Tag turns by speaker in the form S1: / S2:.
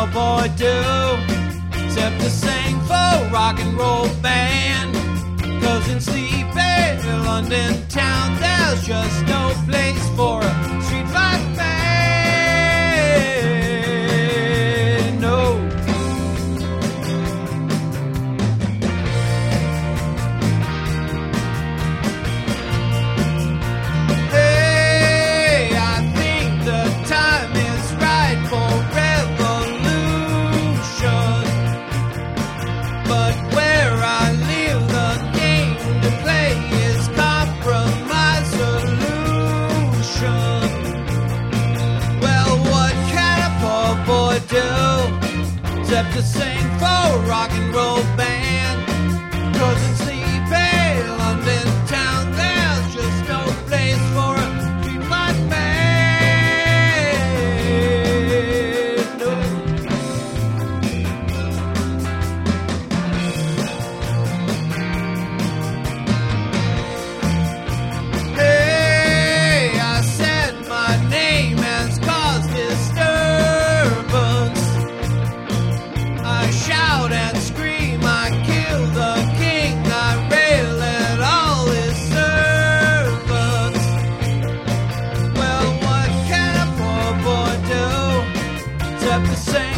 S1: poor boy do except to sing for rock and roll band? 'Cause in sleepy London town there's just no place for a streetlight band. No. Hey, I think the time is right for revolution, but where I live the game to play is compromise solution. Well, what can a poor boy do except to sing for a rock and roll band? 'Cause in sleepy London town there's just no place for a streetlight band. No. Hey, I said my name has caused disturbance. I shout and scream, I kill the king, I rail at all his servants. Well, what can a poor boy do except to say